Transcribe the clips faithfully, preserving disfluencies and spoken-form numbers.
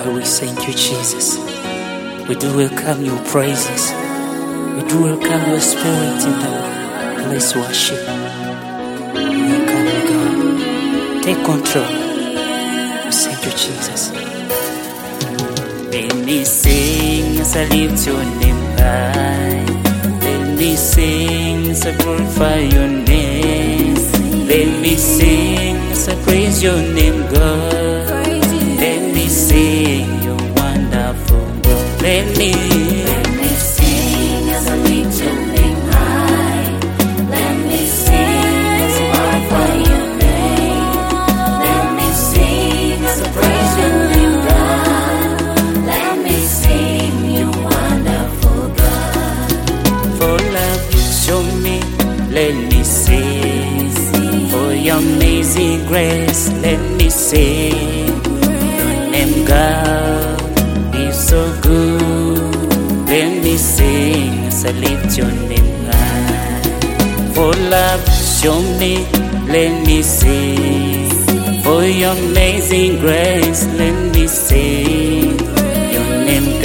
God, we thank you, Jesus. We do welcome your praises. We do welcome your spirit in the place worship. Welcome you, God. Take control. We thank you, Jesus. Let me sing as I lift your name high. Let me sing as I glorify your name. Let me sing as I praise your name, God. Let me sing your wonderful God. Let me, let me sing as I lift your name high. Let me sing as I glorify your name. Let me sing as I praise your name, God. Let me sing your wonderful God. For love you show me, let me sing. For your amazing grace, let me sing. Your name, God, is so good. Let me sing as I lift your name high. For love show me, let me sing. For your amazing grace, let me sing. Your name,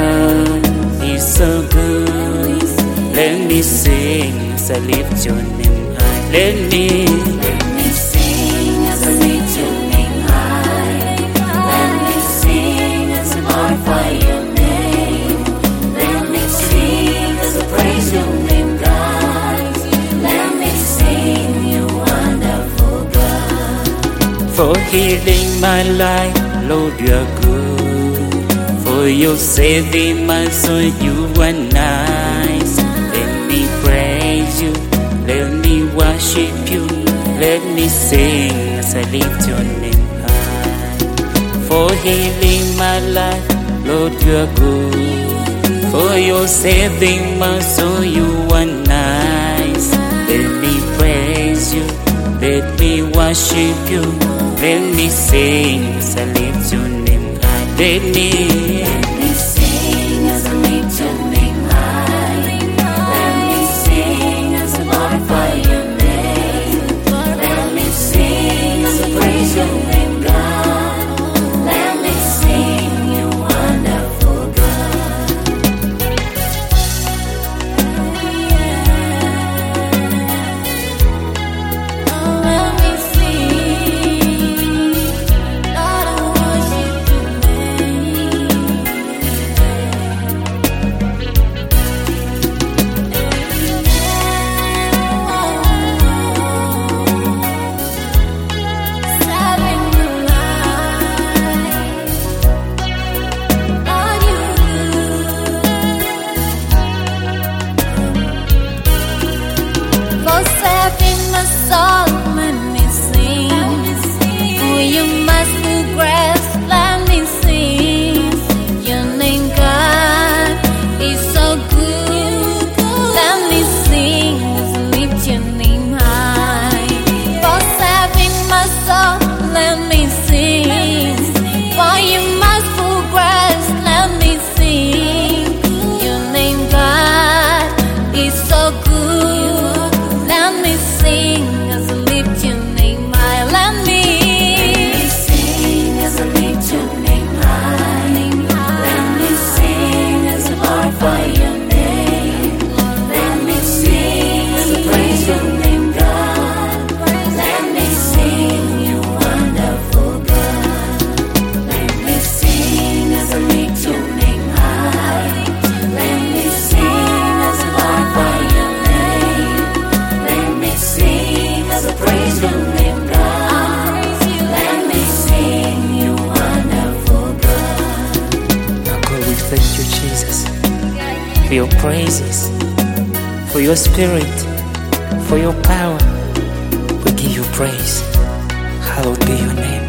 God, is so good. Let me sing as I lift your name high. Let me, let me sing as I lift your name high. Let me sing as I glorify your name. Let me sing as I praise your name, God. Let me sing your wonderful God. For healing my life, Lord, you are good. For your saving my soul, you are nice. Let me praise you, let me worship you. Let me sing as I lift your name high. For healing my life, Lord, you are good. For your saving my soul, you are nice. Let me praise you, let me worship you. Let me sing as I lift your name high. Let me, let me sing as I lift your name high. Let me sing as I glorify your name. Let me sing as I praise your name, God. Let me sing your wonderful God. Oh, let me sing, Lord, I worship your name. Thank you, Jesus, for your praises, for your spirit, for your power. We give you praise. Hallowed be your name.